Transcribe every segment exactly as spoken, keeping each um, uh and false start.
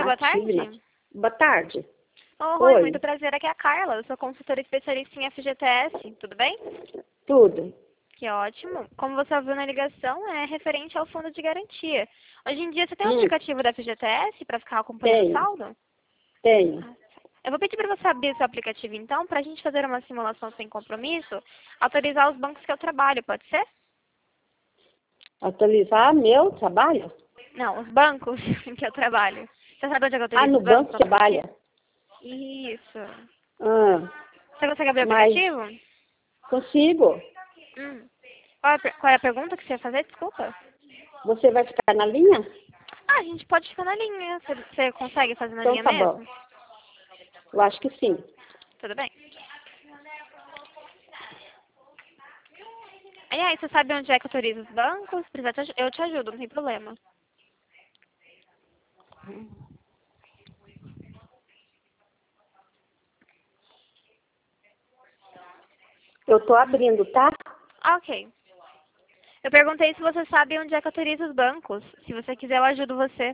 Oi, boa ative. tarde. Na... Boa tarde. Oh, oi, Oi. muito prazer. Aqui é a Carla. Eu sou consultora especialista em F G T S. Tudo bem? Tudo. Que ótimo. Como você ouviu na ligação, é referente ao fundo de garantia. Hoje em dia, você tem um Hum, aplicativo da F G T S para ficar acompanhando o tenho. saldo? Tenho. Eu vou pedir para você abrir seu aplicativo, então, para a gente fazer uma simulação sem compromisso, autorizar os bancos que eu trabalho, pode ser? Atualizar meu trabalho? Não, os bancos que eu trabalho. Você sabe onde é que eu Ah, autorizo no os bancos banco no aplicativo? trabalha. Isso. Ah, Você consegue abrir o mas aplicativo? consigo. Hum. Qual é, a per- qual é a pergunta que você ia fazer? Desculpa. Você vai ficar na linha? Ah, a gente pode ficar na linha. Você, você consegue fazer na Então linha tá bom. mesmo? Eu acho que sim. Tudo bem. E aí, você sabe onde é que autoriza os bancos? Se precisar, te aju- eu te ajudo, não tem problema. Eu tô abrindo, tá? Ah, ok. Eu perguntei se você sabe onde é que autoriza os bancos. Se você quiser, eu ajudo você.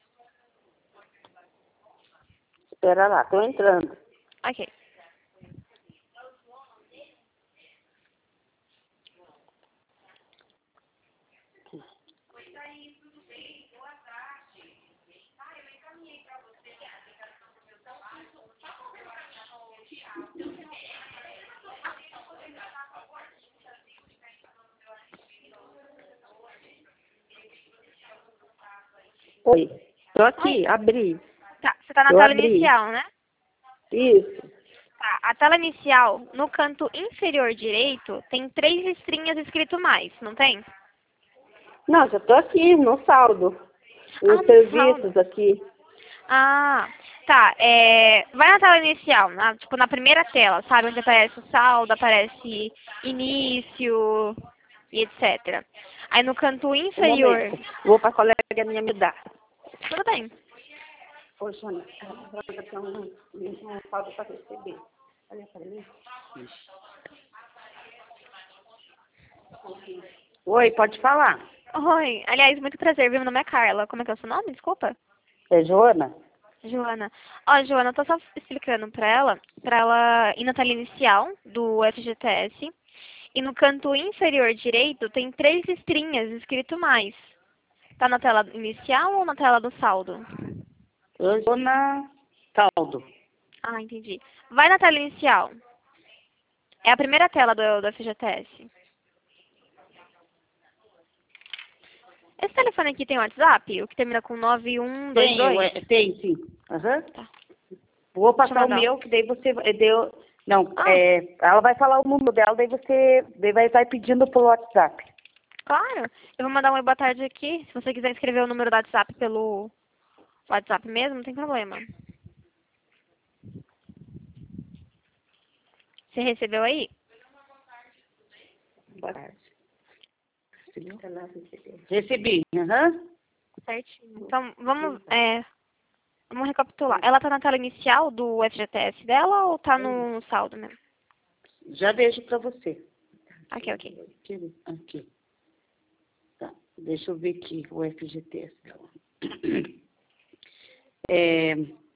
Espera lá, tô entrando. Ok. Oi. Tô Oi. aqui, abri. Tá, você tá na Eu tela abri. inicial, né? Isso. Tá, a tela inicial, no canto inferior direito, tem três listrinhas escrito mais, não tem? Não, já tô aqui no saldo. Ah, Os no saldo. serviços aqui. Ah, tá. É, vai na tela inicial, na, tipo na primeira tela, sabe? Onde aparece o saldo, aparece início e etcétera. Aí no canto Um inferior, momento. Vou pra colega minha me dar. tudo bem. Ô, Jônia, ela tem um, um saldo pra receber. Olha pra mim. Oi, pode falar. Oi, aliás, muito prazer, meu nome é Carla. Como é que é o seu nome? Desculpa. É Joana? Joana. Ó, Joana, eu tô só explicando pra ela, pra ela ir na tela inicial do F G T S. E no canto inferior direito tem três listrinhas escrito mais. Tá na tela inicial ou na tela do saldo? Joana Saldo. Ah, entendi. Vai na tela inicial. É a primeira tela do, do F G T S. Esse telefone aqui tem WhatsApp? O que termina com nove um dois Tem, dois? ué, tem sim. Aham. Tá. Vou Deixa eu passar o mandar um. meu, que daí você vai- deu. Não, Ah, é, ela vai falar o número dela, daí você daí vai, vai pedindo pelo WhatsApp. claro. Eu vou mandar um oi, boa tarde aqui. Se você quiser escrever o número do WhatsApp pelo WhatsApp mesmo, não tem problema. Você recebeu aí? Boa tarde. Recebi. Aham. Certinho. Então, vamos, é, vamos recapitular. Ela tá na tela inicial do F G T S dela ou tá no saldo mesmo? Já vejo pra você. Ok, ok. Aqui. aqui. Tá. Deixa eu ver aqui o F G T S dela. É,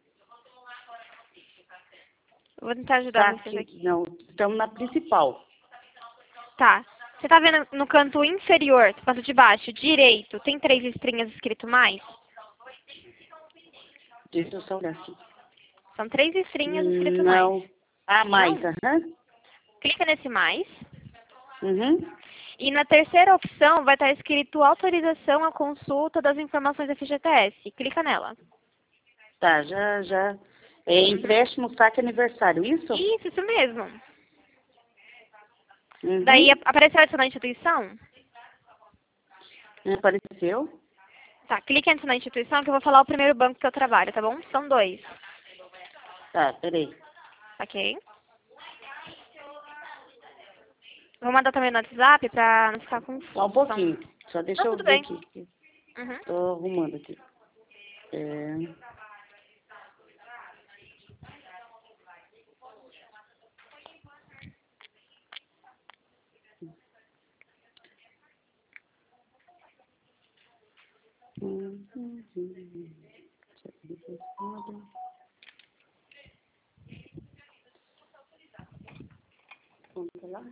Eu vou tentar ajudar tá vocês aqui. aqui. Não, estamos na principal. Tá. Você tá vendo no canto inferior, no canto de baixo, direito, tem três estrinhas escrito mais? Deixa eu só olhar aqui. São três estrinhas Hum, escrito mais. Não. Ah, mais, Não? aham. Clica nesse mais. Uhum. E na terceira opção vai estar escrito autorização à consulta das informações da F G T S. Clica nela. Tá, já, já. É Uhum. empréstimo, saque aniversário, isso? Isso, isso mesmo. Daí Uhum. ap- apareceu adicionar instituição? Apareceu? Tá, clique em adicionar instituição que eu vou falar o primeiro banco que eu trabalho, tá bom? São dois. Tá, peraí. Ok? Vou mandar também no WhatsApp pra não ficar Só um confuso. São... pouquinho. Só Não, deixa eu tudo ver bem. aqui. Uhum. Tô arrumando aqui. É... Vamos lá,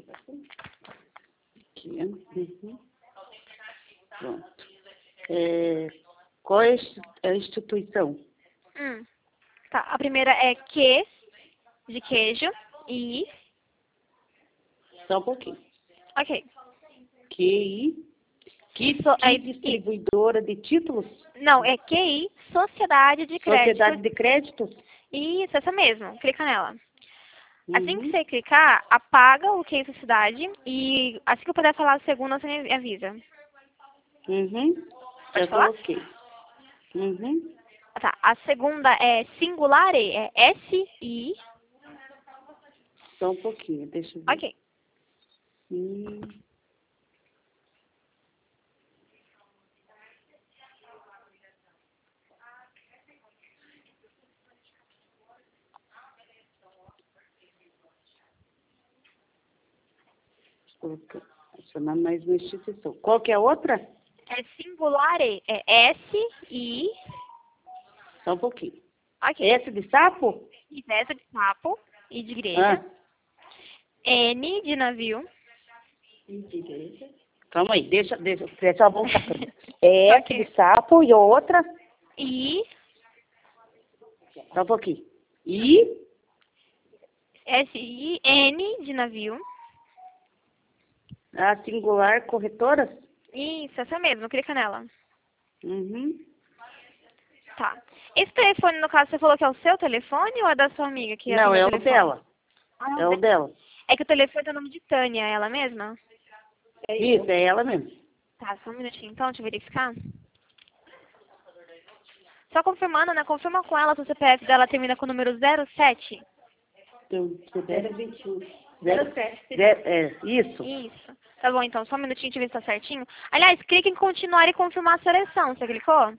aqui, uhum. Pronto. É, qual é a instituição? Hum. Tá, a primeira é Q, de queijo, I. Só um pouquinho. Ok. Q I. Que, So, que é, distribuidora de títulos? não, é Q I, Sociedade de Crédito. Sociedade de Crédito? Isso, essa mesmo. Clica nela. Assim que Uhum. você clicar, apaga o Q I Sociedade e assim que eu puder falar a segunda, você me avisa. Uhum. Pode Já falar? coloquei. Uhum. Tá, a segunda é Singulare, é S I. Só um pouquinho, deixa eu ver. Ok. Hum. Coloquei. Adicionar mais uma instituição. Qual que é a outra? É Singulare, é S I. Só um pouquinho. Ok. S de sapo? I de sapo, I de igreja. Ah. N de navio. Calma aí, deixa, deixa, deixa eu voltar. É S Ok. de sapo e a outra? I, Só um pouquinho. I, S I, N de navio. a singular corretora? Isso, essa mesmo, clica nela. Uhum. Tá. Esse telefone, no caso, você falou que é o seu telefone ou é da sua amiga que Não, atendeu é o o telefone? dela. Ah, é o É o dela. dela. É que o telefone tem o nome de Tânia, é ela mesma? Isso, é ela mesmo. Tá, só um minutinho então, deixa eu verificar. Só confirmando, né? Confirma com ela se o C P F dela termina com o número zero sete. Então, zero vinte e um. zero sete. É, isso. Isso. Tá bom, então, só um minutinho de ver se tá certinho. Aliás, clique em continuar e confirmar a seleção. Você clicou?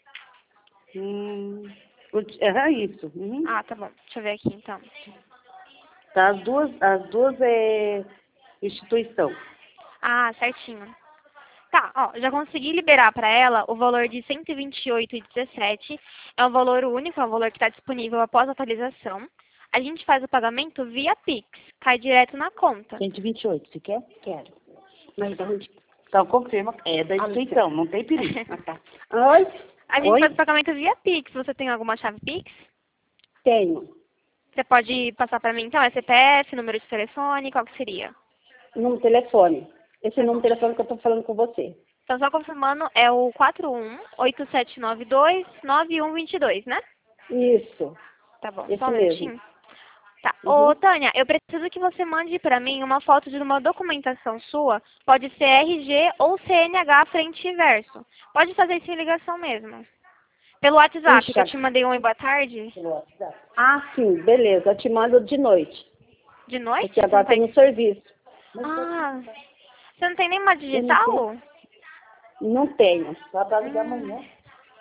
Hum, é isso. Uhum. Ah, tá bom. Deixa eu ver aqui, então. Tá, as duas, as duas é instituição. Ah, certinho. Tá, ó, já consegui liberar para ela o valor de cento e vinte e oito reais e dezessete centavos. É um valor único, é um valor que está disponível após a atualização. A gente faz o pagamento via Pix, cai direto na conta. cento e vinte e oito, você quer? Quero. Mas da onde? Então, confirma. É da instituição, não tem perigo. Ah, tá. Oi? A gente Oi? faz o pagamento via Pix. Você tem alguma chave Pix? Tenho. Você pode passar para mim, então, é C P F, número de telefone, qual que seria? Número de telefone. Esse Tá número bom. de telefone que eu tô falando com você. Então, só confirmando, é o quatro um oito sete nove dois nove um dois dois, né? Isso. Tá bom, só Esse um mesmo. minutinho. Tá. Ô, Uhum. Tânia, eu preciso que você mande pra mim uma foto de uma documentação sua. Pode ser R G ou C N H frente e verso. Pode fazer isso em ligação mesmo. Pelo WhatsApp, que eu Puxa. te mandei um oi, boa tarde. Ah, sim, beleza. Eu te mando de noite. De noite? Porque Você não agora tá... tô no serviço. Ah, você não tem nenhuma Eu não tenho. digital? Não tenho. Só pra ligar Hum, amanhã.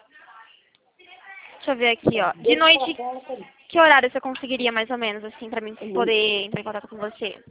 deixa eu ver aqui, ó. De Deixa eu falar noite, com ela pra mim. que horário você conseguiria mais ou menos, assim, pra mim Uhum. poder entrar em contato com você?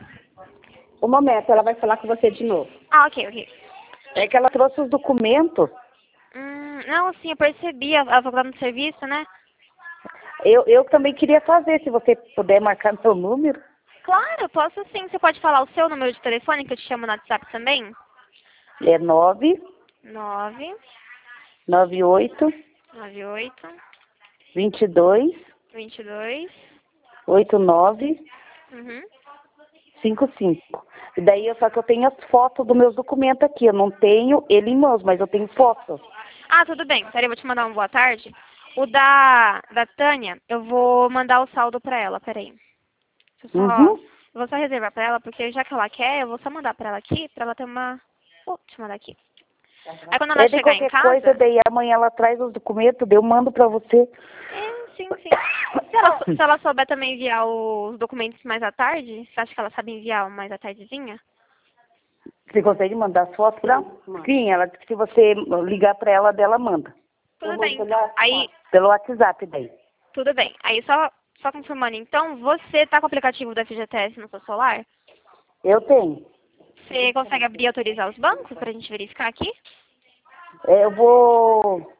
Um momento, ela vai falar com você de novo. Ah, ok, ok. É que ela trouxe os documentos. Hum, não, sim, eu percebi, ela falou que tá no serviço, né? Eu, eu também queria fazer, se você puder marcar meu número. Claro, posso sim. Você pode falar o seu número de telefone, que eu te chamo no WhatsApp também? É nove Nove nove oito nove oito vinte e dois vinte e dois. oito nove Uhum. cinco cinco. E daí, eu- só que eu tenho as fotos dos meus documentos aqui. Eu não tenho ele em mãos, mas eu tenho fotos. Ah, tudo bem. Peraí, eu vou te mandar uma boa tarde. O da, da Tânia, eu vou mandar o saldo pra ela, peraí. Deixa eu só, Uhum. eu vou só reservar pra ela, porque já que ela quer, eu vou só mandar pra ela aqui, pra ela ter uma... Oh, deixa eu mandar aqui. Aí quando ela É de chegar em qualquer coisa, casa... daí amanhã ela traz os documentos, daí eu mando pra você. É, sim, sim. Se ela, sou- se ela souber também enviar os documentos mais à tarde, você acha que ela sabe enviar mais à tardezinha? Você consegue mandar as fotos? Não? Sim, ela disse que se você ligar pra ela, dela manda. Tudo bem, então. Aí, Pelo WhatsApp daí. tudo bem. Aí, só, só confirmando, então, você tá com o aplicativo da F G T S no seu celular? Eu tenho. Você consegue abrir e autorizar os bancos pra gente verificar aqui? É, eu vou...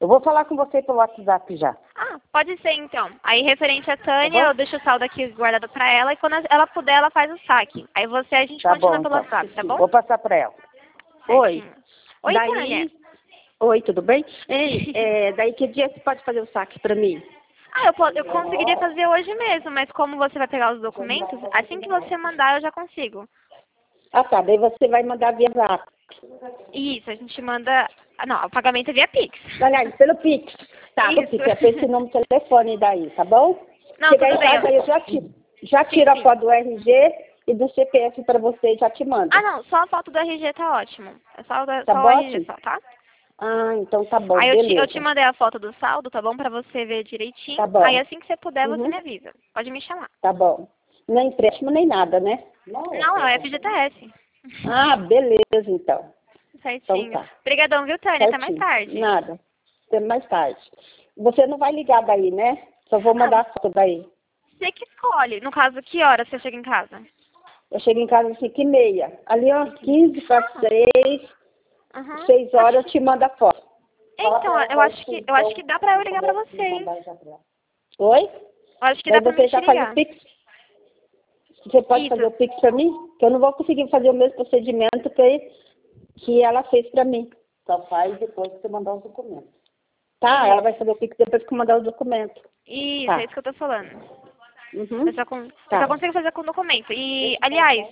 Eu vou falar com você pelo WhatsApp já. Ah, pode ser então. Aí referente a Tânia, Tá bom? eu deixo o saldo aqui guardado pra ela e quando ela puder, ela faz o saque. Aí você, a gente Tá continua bom, pelo então. WhatsApp, tá bom? Vou passar para ela. Oi. Certinho. Oi, Daí... Tânia. Oi, tudo bem? Ei, é, daí que dia você pode fazer o saque pra mim? Ah, eu, po- eu conseguiria fazer hoje mesmo, mas como você vai pegar os documentos, assim que você mandar eu já consigo. Ah, tá. Daí você vai mandar via Zap. Isso, a gente manda... ah, não, o pagamento é via Pix. Aliás, pelo Pix. Tá, Isso. o Pix. É pra esse número de telefone daí, tá bom? Não, Chegar tudo em bem. casa, eu- eu já tiro. Já Sim, tiro a sim. foto do R G e do C P F pra você e já te mando. Ah, não, só a foto do R G tá ótimo. É só, o da- Tá só o bom? R G só, tá? Ah, então tá bom, Aí eu te, beleza. eu te mandei a foto do saldo, tá bom? Pra você ver direitinho. Tá bom. Aí assim que você puder, você Uhum. me avisa. Pode me chamar. Tá bom. Não é empréstimo nem nada, né? Não, é o F G T S. Ah, beleza, então. Certinho. Então tá. Obrigadão, viu, Tânia? Até mais Certinho. tarde. Nada. Até mais tarde. Você não vai ligar daí, né? Só vou mandar a foto daí. Você que escolhe. No caso, que hora você chega em casa? Eu chego em casa às cinco e meia. Ali, ó, quinze para seis, Uhum. seis horas eu te mando a foto. Então, eu acho que eu acho que dá pra eu ligar pra você, hein? Oi? Eu acho que Daí dá pra você mim te já faz o ligar. Pix? Você pode Isso. fazer o Pix pra mim? Que eu não vou conseguir fazer o mesmo procedimento que, que ela fez pra mim. Só faz depois que você mandar os documentos. Tá? Ela vai fazer o Pix depois que eu mandar os documentos. Isso, Tá. é isso que eu tô falando. Uhum. Eu só, con- eu Tá. só consigo fazer com documento. E, aliás,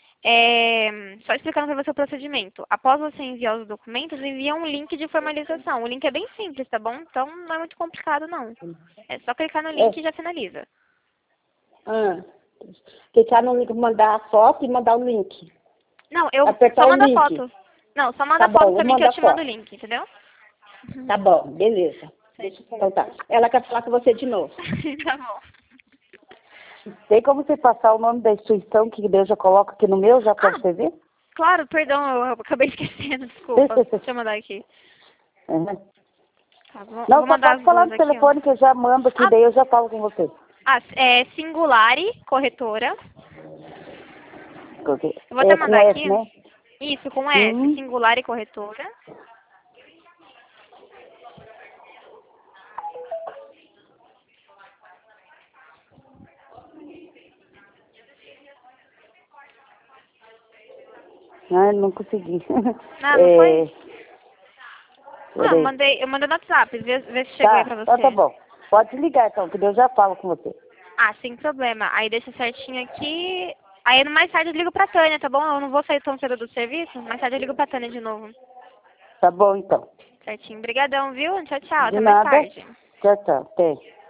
é, só explicando pra você o procedimento. Após você enviar os documentos, envia um link de formalização. O link é bem simples, tá bom? Então não é muito complicado, não. É só clicar no link É. e já finaliza. Ah. Clicar no link, mandar a foto e mandar o link. Não, eu Apertar só o manda link. foto. Não, só manda Tá bom, foto vou pra mim que eu mandar te mando o foto. link, entendeu? Tá bom, beleza. Então tá. Ela quer falar com você de novo. Tá bom. Tem como você passar o nome da instituição que Deus já coloca aqui no meu, já pra Ah. você ver? Claro, perdão, eu acabei esquecendo, desculpa. Deixa eu mandar aqui. Uhum. Tá, vou, Não, vou só mandar pode as falar duas no aqui, ó. telefone que eu já mando, que Ah. daí eu já falo com você. Ah, é Singulari Corretora. Porque Eu vou até é com mandar S, aqui. né? Isso, com S, Sim. Singulari Corretora. Ah, não consegui. Ah, não é... foi? Ah, eu Peraí. mandei, eu mandei no WhatsApp, vê, vê se chegou aí Tá, pra tá, você. tá bom. Pode ligar então, que daí eu já falo com você. Ah, sem problema. Aí deixa certinho aqui. Aí mais tarde eu ligo pra Tânia, tá bom? Eu não vou sair tão cedo do serviço. Mais tarde eu ligo pra Tânia de novo. Tá bom então. Certinho. Obrigadão, viu? Tchau, tchau. De Até mais nada. tarde. Tchau, tchau. Até.